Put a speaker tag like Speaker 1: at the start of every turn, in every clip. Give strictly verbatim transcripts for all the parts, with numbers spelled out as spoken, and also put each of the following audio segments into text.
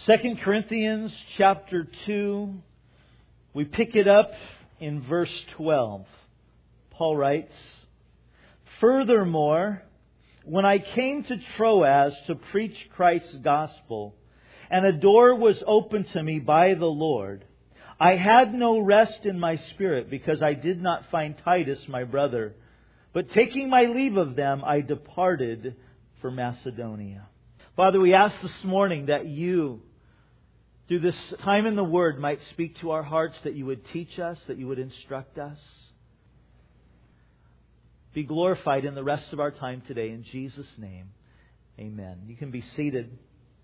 Speaker 1: Second Corinthians chapter two, we pick it up in verse twelve. Paul writes, "Furthermore, when I came to Troas to preach Christ's gospel, and a door was opened to me by the Lord, I had no rest in my spirit because I did not find Titus my brother. But taking my leave of them, I departed for Macedonia." Father, we ask this morning that You, through this time in the Word, might speak to our hearts, that You would teach us, that You would instruct us. Be glorified in the rest of our time today. In Jesus' name, amen. You can be seated.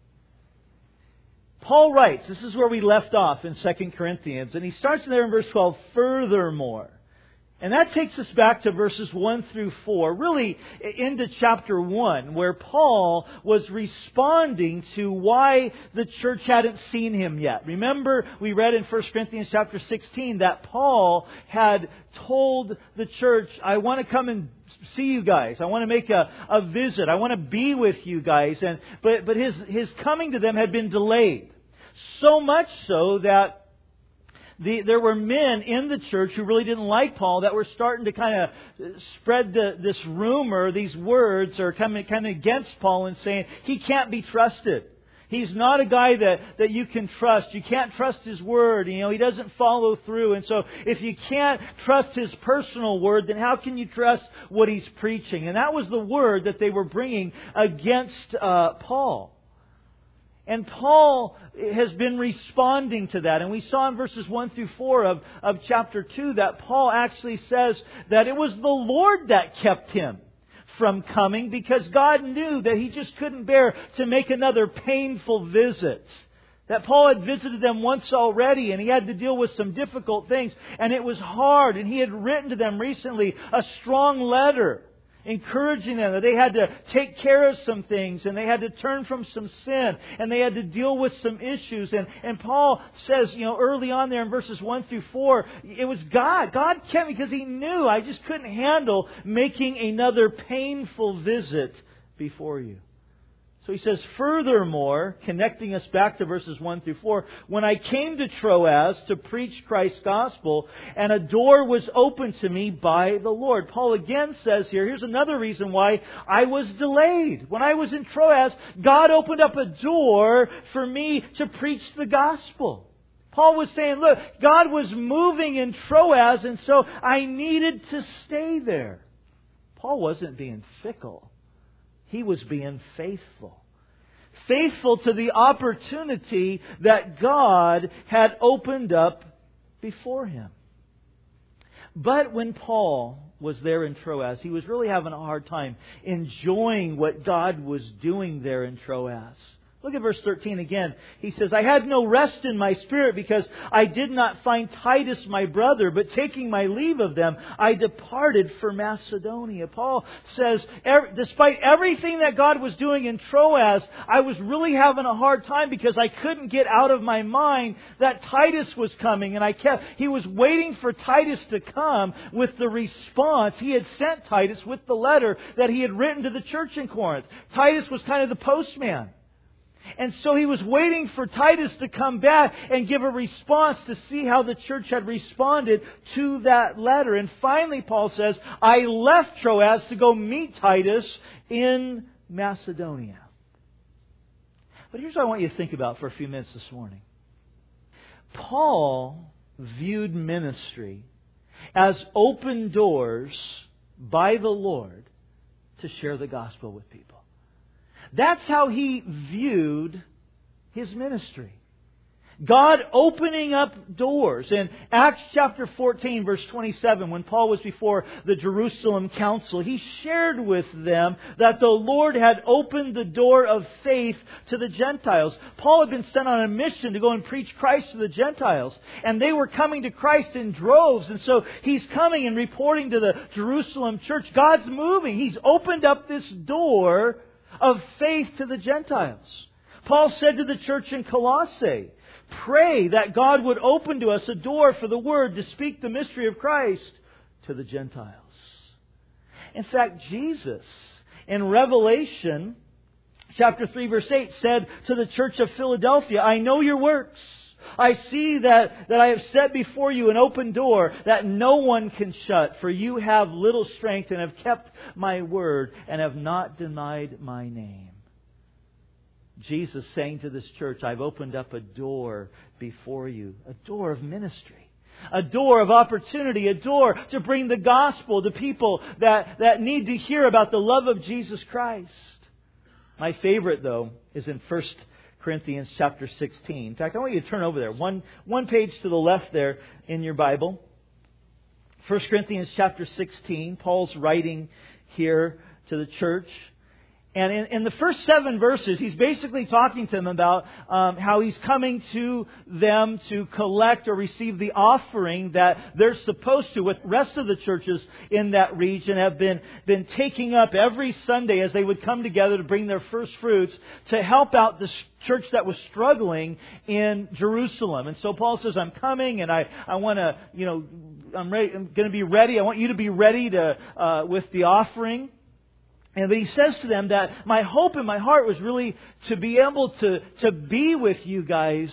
Speaker 1: Paul writes, this is where we left off in Second Corinthians, and he starts there in verse twelve, "Furthermore." And that takes us back to verses one through four, really into chapter one, where Paul was responding to why the church hadn't seen him yet. Remember, we read in First Corinthians chapter sixteen that Paul had told the church, "I want to come and see you guys. I want to make a, a visit. I want to be with you guys." And but but his his coming to them had been delayed. So much so that The, there were men in the church who really didn't like Paul that were starting to kind of spread the, this rumor, these words, or coming kind of against Paul and saying he can't be trusted. He's not a guy that, that you can trust. You can't trust his word. You know, he doesn't follow through. And so if you can't trust his personal word, then how can you trust what he's preaching? And that was the word that they were bringing against uh, Paul. And Paul has been responding to that. And we saw in verses one through four of, of chapter two that Paul actually says that it was the Lord that kept him from coming, because God knew that he just couldn't bear to make another painful visit. That Paul had visited them once already, and he had to deal with some difficult things, and it was hard. And he had written to them recently a strong letter, encouraging them that they had to take care of some things, and they had to turn from some sin, and they had to deal with some issues. And, and Paul says, you know, early on there in verses one through four, it was God. God kept me because He knew I just couldn't handle making another painful visit before you. So he says, "Furthermore," connecting us back to verses one through four, "when I came to Troas to preach Christ's gospel, and a door was opened to me by the Lord." Paul again says here, here's another reason why I was delayed. When I was in Troas, God opened up a door for me to preach the gospel. Paul was saying, look, God was moving in Troas, and so I needed to stay there. Paul wasn't being fickle. He was being faithful. Faithful to the opportunity that God had opened up before him. But when Paul was there in Troas, he was really having a hard time enjoying what God was doing there in Troas. Look at verse thirteen again. He says, "I had no rest in my spirit because I did not find Titus my brother, but taking my leave of them, I departed for Macedonia." Paul says, despite everything that God was doing in Troas, I was really having a hard time because I couldn't get out of my mind that Titus was coming. And I kept, he was waiting for Titus to come with the response. He had sent Titus with the letter that he had written to the church in Corinth. Titus was kind of the postman. And so he was waiting for Titus to come back and give a response to see how the church had responded to that letter. And finally, Paul says, I left Troas to go meet Titus in Macedonia. But here's what I want you to think about for a few minutes this morning. Paul viewed ministry as open doors by the Lord to share the gospel with people. That's how he viewed his ministry. God opening up doors. In Acts chapter fourteen, verse twenty-seven, when Paul was before the Jerusalem council, he shared with them that the Lord had opened the door of faith to the Gentiles. Paul had been sent on a mission to go and preach Christ to the Gentiles. And they were coming to Christ in droves. And so he's coming and reporting to the Jerusalem church. God's moving. He's opened up this door of faith to the Gentiles. Paul said to the church in Colossae, pray that God would open to us a door for the Word to speak the mystery of Christ to the Gentiles. In fact, Jesus, in Revelation chapter three, verse eight, said to the church of Philadelphia, I know your works. I see that, that I have set before you an open door that no one can shut. For you have little strength and have kept my word and have not denied my name. Jesus saying to this church, I've opened up a door before you. A door of ministry. A door of opportunity. A door to bring the gospel to people that, that need to hear about the love of Jesus Christ. My favorite, though, is in First Corinthians chapter sixteen. In fact, I want you to turn over there. One, one page to the left there in your Bible. First Corinthians chapter sixteen. Paul's writing here to the church. And in, in the first seven verses, he's basically talking to them about um, how he's coming to them to collect or receive the offering that they're supposed to, with the rest of the churches in that region have been, been taking up every Sunday as they would come together to bring their first fruits to help out the church that was struggling in Jerusalem. And so Paul says, I'm coming and I, I want to, you know, I'm, ready, I'm going to be ready. I want you to be ready to uh, with the offering. And but he says to them that my hope in my heart was really to be able to, to be with you guys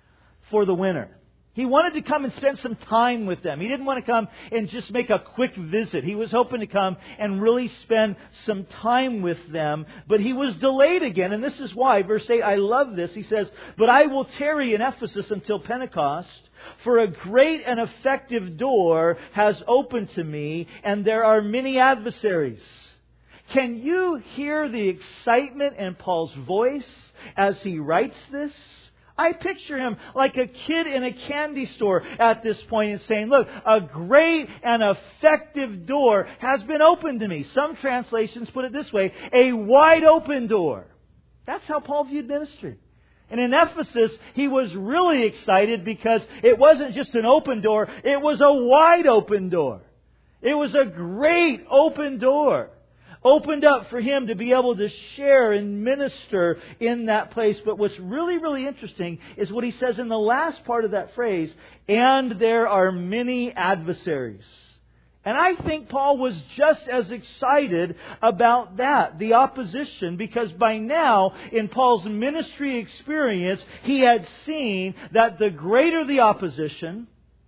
Speaker 1: for the winter. He wanted to come and spend some time with them. He didn't want to come and just make a quick visit. He was hoping to come and really spend some time with them. But he was delayed again. And this is why. Verse eight, I love this. He says, but I will tarry in Ephesus until Pentecost. For a great and effective door has opened to me. And there are many adversaries. Can you hear the excitement in Paul's voice as he writes this? I picture him like a kid in a candy store at this point and saying, look, a great and effective door has been opened to me. Some translations put it this way, a wide open door. That's how Paul viewed ministry. And in Ephesus, he was really excited because it wasn't just an open door, it was a wide open door. It was a great open door. Opened up for him to be able to share and minister in that place. But what's really, really interesting is what he says in the last part of that phrase, and there are many adversaries. And I think Paul was just as excited about that, the opposition, because by now, in Paul's ministry experience, he had seen that the greater the opposition,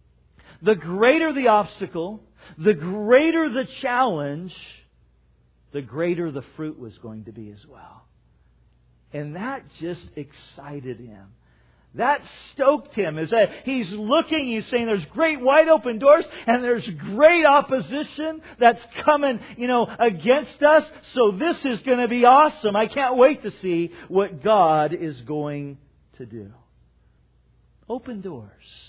Speaker 1: the greater the obstacle, the greater the challenge, the greater the fruit was going to be as well. And that just excited him. That stoked him. Is that he's looking, he's saying there's great wide open doors and there's great opposition that's coming, you know, against us. So this is going to be awesome. I can't wait to see what God is going to do. Open doors.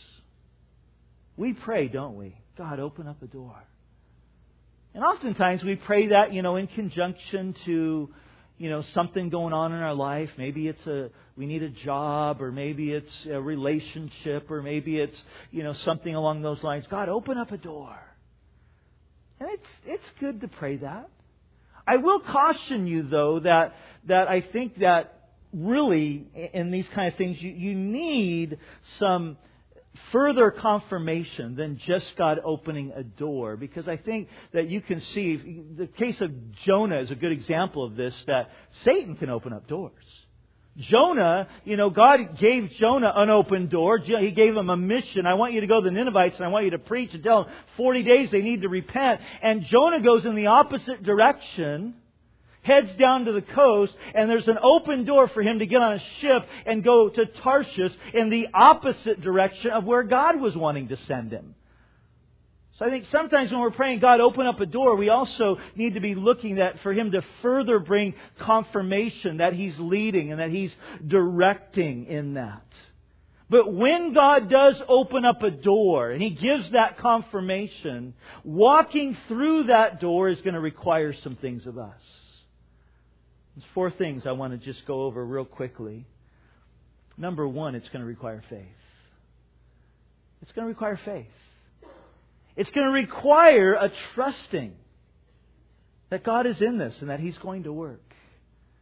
Speaker 1: We pray, don't we? God, open up a door. And oftentimes we pray that, you know, in conjunction to, you know, something going on in our life. Maybe it's a, we need a job, or maybe it's a relationship, or maybe it's, you know, something along those lines. God, open up a door. And it's, it's good to pray that. I will caution you, though, that, that I think that really in these kind of things, you, you need some further confirmation than just God opening a door. Because I think that you can see, the case of Jonah is a good example of this, that Satan can open up doors. Jonah, you know, God gave Jonah an open door. He gave him a mission. I want you to go to the Ninevites and I want you to preach and tell them forty days they need to repent. And Jonah goes in the opposite direction, heads down to the coast, and there's an open door for him to get on a ship and go to Tarshish in the opposite direction of where God was wanting to send him. So I think sometimes when we're praying, God, open up a door, we also need to be looking at for Him to further bring confirmation that He's leading and that He's directing in that. But when God does open up a door and He gives that confirmation, walking through that door is going to require some things of us. There's four things I want to just go over real quickly. Number one, it's going to require faith. It's going to require faith. It's going to require a trusting that God is in this and that He's going to work.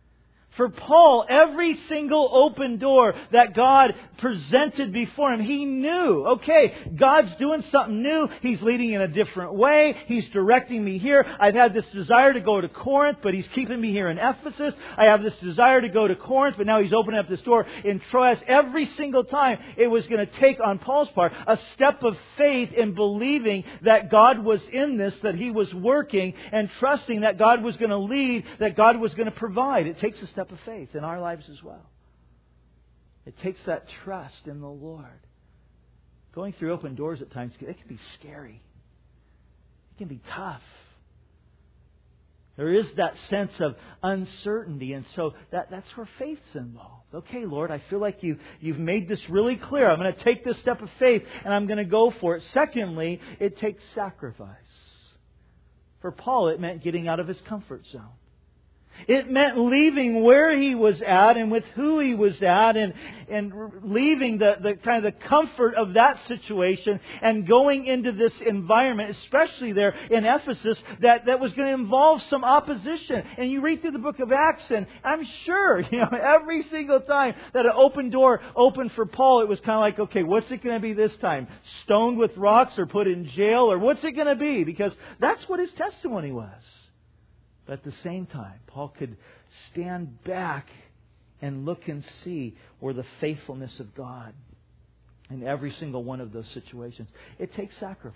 Speaker 1: For Paul, every single open door that God presented before him, he knew, okay, God's doing something new. He's leading in a different way. He's directing me here. I've had this desire to go to Corinth, but He's keeping me here in Ephesus. I have this desire to go to Corinth, but now He's opening up this door in Troas. Every single time, it was going to take, on Paul's part, a step of faith in believing that God was in this, that He was working, and trusting that God was going to lead, that God was going to provide. It takes a step of faith in our lives as well. It takes that trust in the Lord. Going through open doors at times, it can be scary. It can be tough. There is that sense of uncertainty, and so that, that's where faith's involved. Okay, Lord, I feel like you, you've made this really clear. I'm going to take this step of faith, and I'm going to go for it. Secondly, it takes sacrifice. For Paul, it meant getting out of his comfort zone. It meant leaving where he was at and with who he was at, and, and leaving the, the kind of the comfort of that situation and going into this environment, especially there in Ephesus, that, that was going to involve some opposition. And you read through the book of Acts, and I'm sure, you know, every single time that an open door opened for Paul, it was kind of like, okay, what's it going to be this time? Stoned with rocks or put in jail? Or what's it going to be? Because that's what his testimony was. But at the same time, Paul could stand back and look and see where the faithfulness of God in every single one of those situations. It takes sacrifice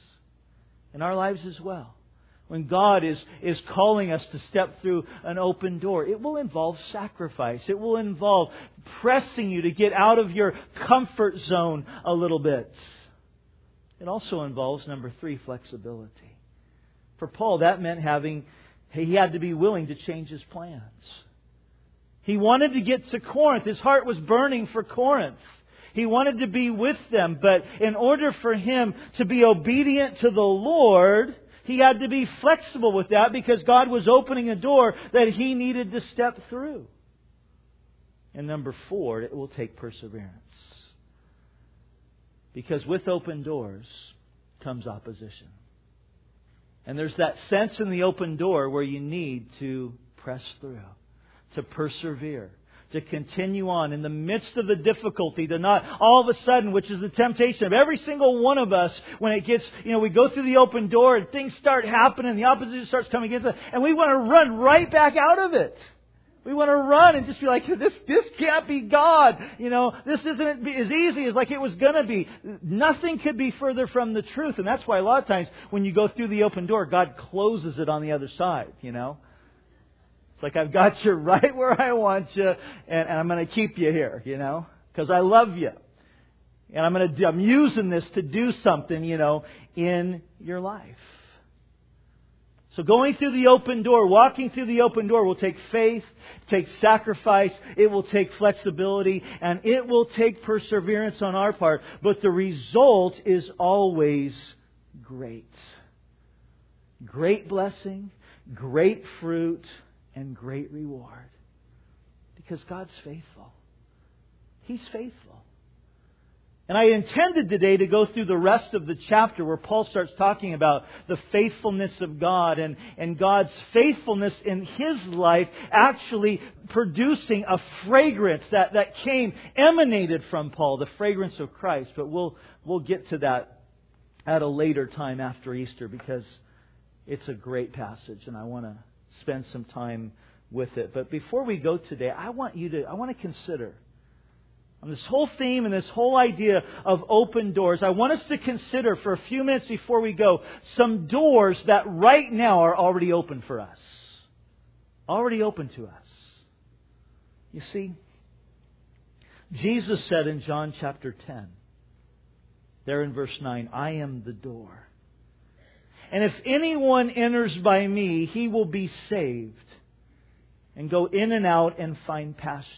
Speaker 1: in our lives as well. When God is, is calling us to step through an open door, it will involve sacrifice. It will involve pressing you to get out of your comfort zone a little bit. It also involves, number three, flexibility. For Paul, that meant having He had to be willing to change his plans. He wanted to get to Corinth. His heart was burning for Corinth. He wanted to be with them. But in order for him to be obedient to the Lord, he had to be flexible with that, because God was opening a door that he needed to step through. And number four, it will take perseverance. Because with open doors comes opposition. And there's that sense in the open door where you need to press through, to persevere, to continue on in the midst of the difficulty, to not all of a sudden, which is the temptation of every single one of us, when it gets, you know, we go through the open door and things start happening, the opposition starts coming against us, and we want to run right back out of it. We want to run and just be like, this this can't be God. You know, this isn't as easy as like it was going to be. Nothing could be further from the truth. And that's why a lot of times when you go through the open door, God closes it on the other side, you know. It's like, I've got you right where I want you, and, and I'm going to keep you here, you know, because I love you. And I'm going to, I'm using this to do something, you know, in your life. So going through the open door, walking through the open door will take faith, take sacrifice, it will take flexibility, and it will take perseverance on our part. But the result is always great. Great blessing, great fruit, and great reward. Because God's faithful. He's faithful. And I intended today to go through the rest of the chapter where Paul starts talking about the faithfulness of God and, and God's faithfulness in his life actually producing a fragrance that, that came, emanated from Paul, the fragrance of Christ. But we'll, we'll get to that at a later time after Easter, because it's a great passage and I want to spend some time with it. But before we go today, I want you to, I want to consider on this whole theme and this whole idea of open doors. I want us to consider for a few minutes before we go some doors that right now are already open for us. Already open to us. You see, Jesus said in John chapter ten, there in verse nine, I am the door. And if anyone enters by me, he will be saved and go in and out and find pasture.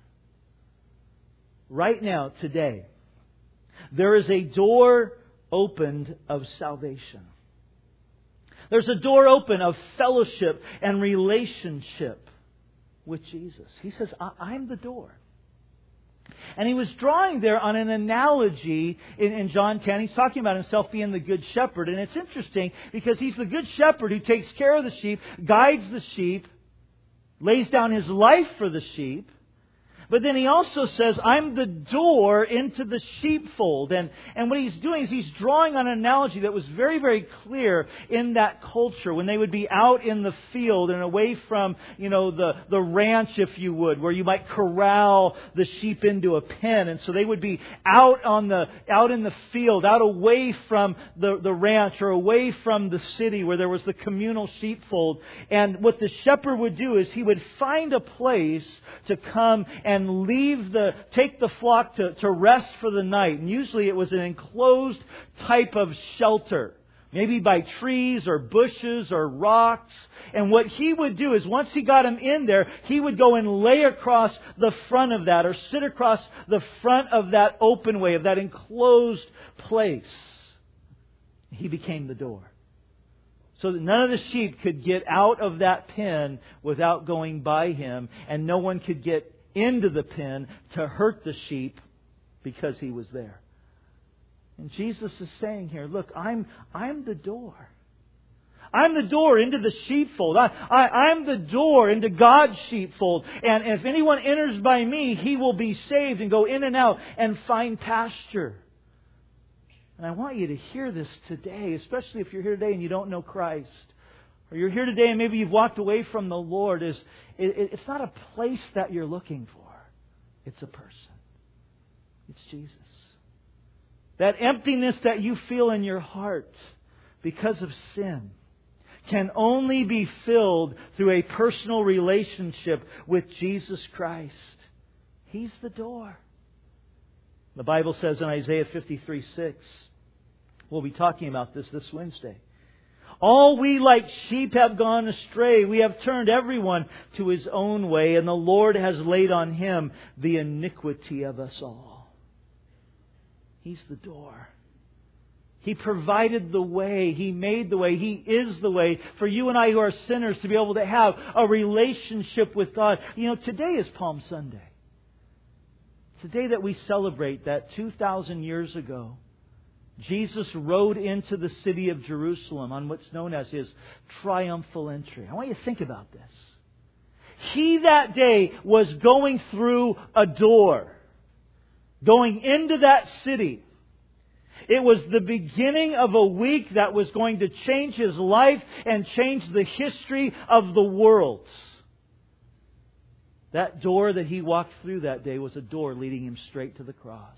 Speaker 1: Right now, today, there is a door opened of salvation. There's a door open of fellowship and relationship with Jesus. He says, I'm the door. And he was drawing there on an analogy in, in John ten. He's talking about himself being the good shepherd. And it's interesting because he's the good shepherd who takes care of the sheep, guides the sheep, lays down His life for the sheep. But then He also says, I'm the door into the sheepfold. And, and what He's doing is He's drawing on an analogy that was very, very clear in that culture when they would be out in the field and away from, you know, the, the ranch, if you would, where you might corral the sheep into a pen. And so they would be out on the, out in the field, out away from the, the ranch or away from the city where there was the communal sheepfold. And what the shepherd would do is he would find a place to come and And leave the, take the flock to, to rest for the night. And usually it was an enclosed type of shelter. Maybe by trees or bushes or rocks. And what he would do is once he got them in there, he would go and lay across the front of that or sit across the front of that open way, of that enclosed place. He became the door. So that none of the sheep could get out of that pen without going by him. And no one could get into the pen to hurt the sheep because he was there. And Jesus is saying here, look, I'm I'm the door. I'm the door into the sheepfold. I, I, I'm the door into God's sheepfold. And if anyone enters by me, he will be saved and go in and out and find pasture. And I want you to hear this today, especially if you're here today and you don't know Christ. Or you're here today and maybe you've walked away from the Lord. Is it, it's not a place that you're looking for. It's a person. It's Jesus. That emptiness that you feel in your heart because of sin can only be filled through a personal relationship with Jesus Christ. He's the door. The Bible says in Isaiah fifty-three six, we'll be talking about this this Wednesday. All we like sheep have gone astray. We have turned everyone to his own way, and the Lord has laid on Him the iniquity of us all. He's the door. He provided the way. He made the way. He is the way for you and I who are sinners to be able to have a relationship with God. You know, today is Palm Sunday. Today that we celebrate that two thousand years ago, Jesus rode into the city of Jerusalem on what's known as His triumphal entry. I want you to think about this. He that day was going through a door, going into that city. It was the beginning of a week that was going to change His life and change the history of the world. That door that He walked through that day was a door leading Him straight to the cross.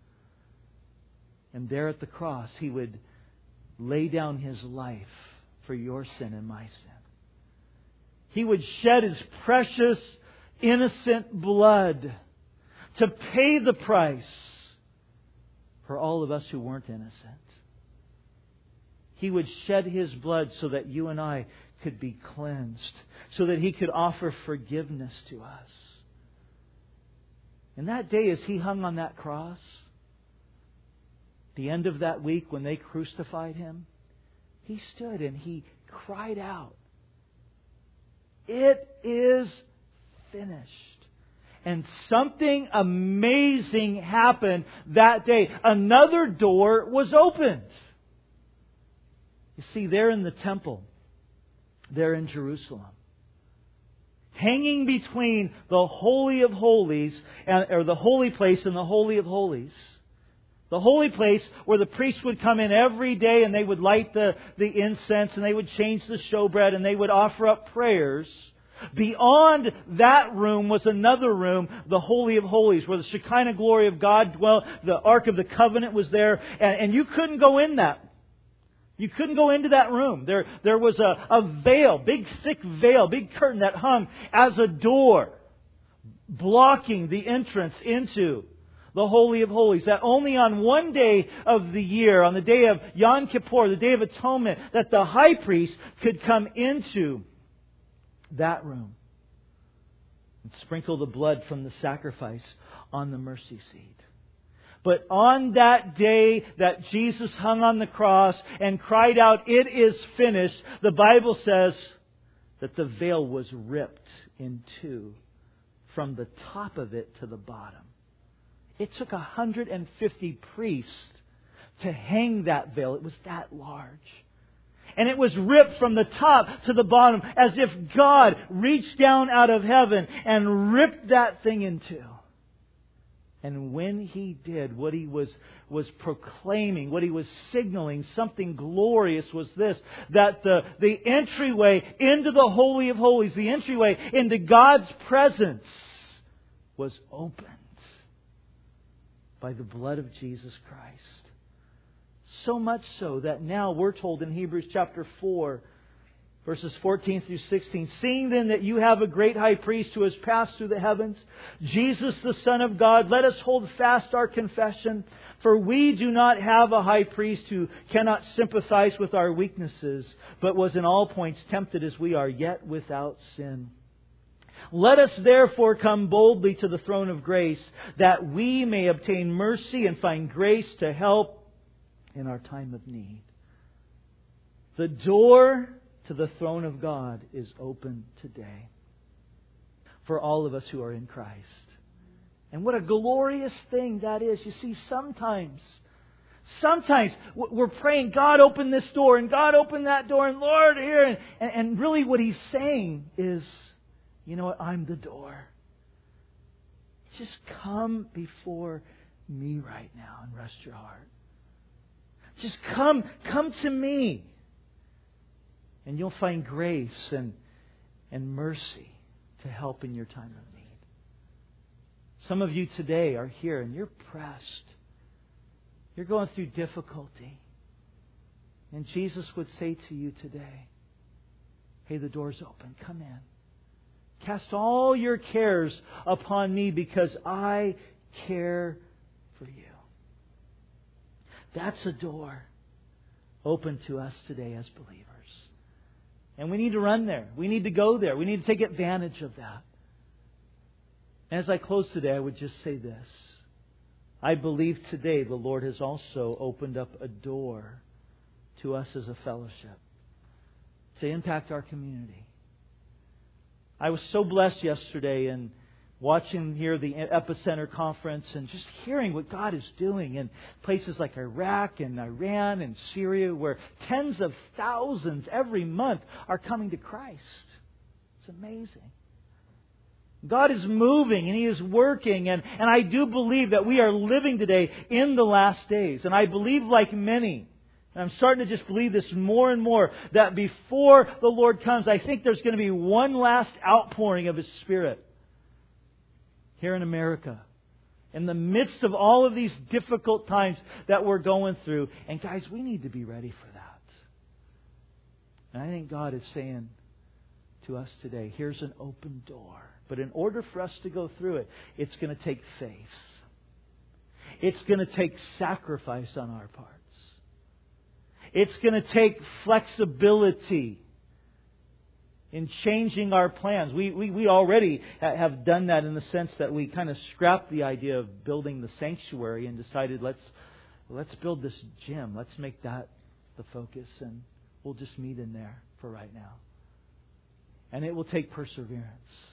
Speaker 1: And there at the cross, He would lay down His life for your sin and my sin. He would shed His precious, innocent blood to pay the price for all of us who weren't innocent. He would shed His blood so that you and I could be cleansed, so that He could offer forgiveness to us. And that day as He hung on that cross, the end of that week when they crucified Him, He stood and He cried out, "It is finished." And something amazing happened that day. Another door was opened. You see, there in the temple, there in Jerusalem, hanging between the Holy of Holies, and, or the holy place and the Holy of Holies, the holy place where the priests would come in every day and they would light the, the incense and they would change the showbread and they would offer up prayers. Beyond that room was another room, the Holy of Holies, where the Shekinah glory of God dwelt. The Ark of the Covenant was there, and, and you couldn't go in that. You couldn't go into that room. There, there was a, a veil, big thick veil, big curtain that hung as a door, blocking the entrance into the Holy of Holies. That only on one day of the year, on the day of Yom Kippur, the Day of Atonement, that the high priest could come into that room and sprinkle the blood from the sacrifice on the mercy seat. But on that day that Jesus hung on the cross and cried out, "It is finished," the Bible says that the veil was ripped in two from the top of it to the bottom. It took one hundred fifty priests to hang that veil. It was that large. And it was ripped from the top to the bottom as if God reached down out of heaven and ripped that thing in two. And when He did, what He was, was proclaiming, what He was signaling, something glorious was this, that the, the entryway into the Holy of Holies, the entryway into God's presence was opened by the blood of Jesus Christ. So much so that now we're told in Hebrews chapter four, verses fourteen through sixteen, seeing then that you have a great high priest who has passed through the heavens, Jesus the Son of God, let us hold fast our confession. For we do not have a high priest who cannot sympathize with our weaknesses, but was in all points tempted as we are, yet without sin. Let us therefore come boldly to the throne of grace, that we may obtain mercy and find grace to help in our time of need. The door to the throne of God is open today for all of us who are in Christ. And what a glorious thing that is. You see, sometimes, sometimes we're praying, God, open this door, and God, open that door, and Lord, here. And, and really what He's saying is, you know what? I'm the door. Just come before me right now and rest your heart. Just come, come to me. And you'll find grace and, and mercy to help in your time of need. Some of you today are here and you're pressed. You're going through difficulty. And Jesus would say to you today, hey, the door's open. Come in. Cast all your cares upon me because I care for you. That's a door open to us today as believers. And we need to run there. We need to go there. We need to take advantage of that. And as I close today, I would just say this. I believe today the Lord has also opened up a door to us as a fellowship to impact our community. I was so blessed yesterday in watching here the Epicenter Conference and just hearing what God is doing in places like Iraq and Iran and Syria, where tens of thousands every month are coming to Christ. It's amazing. God is moving and He is working, and, and I do believe that we are living today in the last days. And I believe, like many, and I'm starting to just believe this more and more, that before the Lord comes, I think there's going to be one last outpouring of His Spirit here in America, in the midst of all of these difficult times that we're going through. And guys, we need to be ready for that. And I think God is saying to us today, here's an open door. But in order for us to go through it, it's going to take faith. It's going to take sacrifice on our parts. It's going to take flexibility in changing our plans. We, we, we already have done that in the sense that we kind of scrapped the idea of building the sanctuary and decided let's let's build this gym. Let's make that the focus, and we'll just meet in there for right now. And it will take perseverance.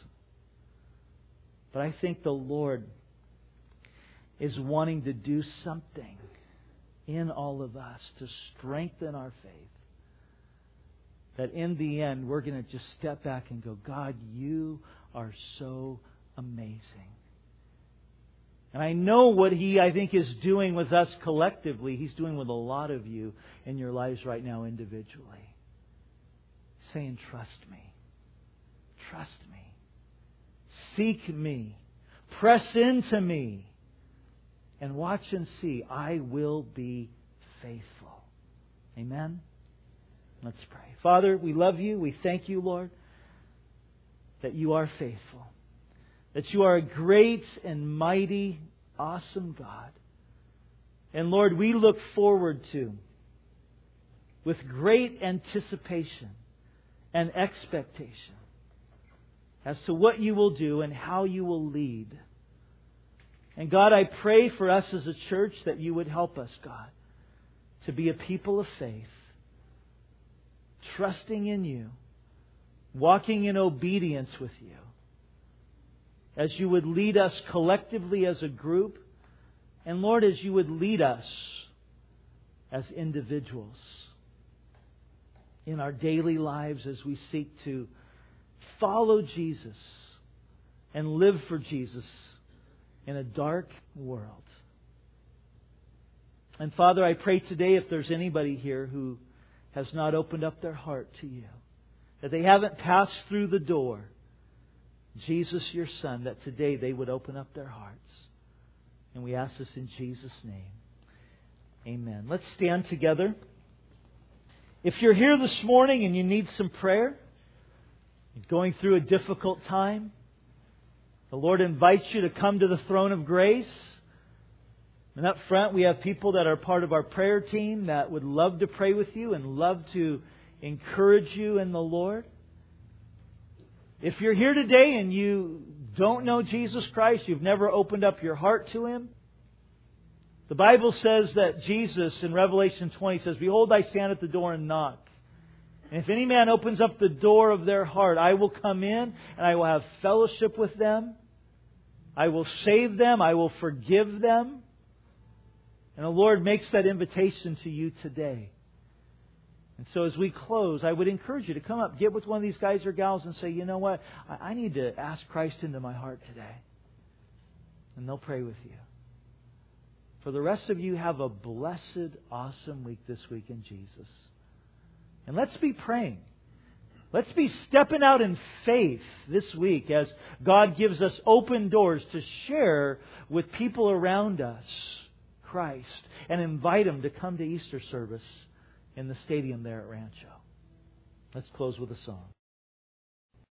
Speaker 1: But I think the Lord is wanting to do something in all of us to strengthen our faith. That in the end, we're going to just step back and go, God, you are so amazing. And I know what He, I think, is doing with us collectively. He's doing with a lot of you in your lives right now individually. Saying, trust me. Trust me. Seek me. Press into me. And watch and see. I will be faithful. Amen? Let's pray. Father, we love You. We thank You, Lord, that You are faithful. That You are a great and mighty, awesome God. And Lord, we look forward to, with great anticipation and expectation, as to what You will do and how You will lead. And God, I pray for us as a church that You would help us, God, to be a people of faith, trusting in You, walking in obedience with You, as You would lead us collectively as a group, and Lord, as You would lead us as individuals. in our daily lives as we seek to follow Jesus and live for Jesus in a dark world. And Father, I pray today if there's anybody here who has not opened up their heart to You, that they haven't passed through the door, Jesus, Your Son, that today they would open up their hearts. And we ask this in Jesus' name. Amen. Let's stand together. If you're here this morning and you need some prayer, you're going through a difficult time, the Lord invites you to come to the throne of grace. And up front we have people that are part of our prayer team that would love to pray with you and love to encourage you in the Lord. If you're here today and you don't know Jesus Christ, you've never opened up your heart to Him, the Bible says that Jesus in Revelation twenty says, "Behold, I stand at the door and knock. And if any man opens up the door of their heart, I will come in and I will have fellowship with them. I will save them. I will forgive them." And the Lord makes that invitation to you today. And so as we close, I would encourage you to come up, get with one of these guys or gals and say, "You know what? I need to ask Christ into my heart today." And they'll pray with you. For the rest of you, have a blessed, awesome week this week in Jesus. And let's be praying. Let's be stepping out in faith this week as God gives us open doors to share with people around us Christ and invite them to come to Easter service in the stadium there at Rancho. Let's close with a song.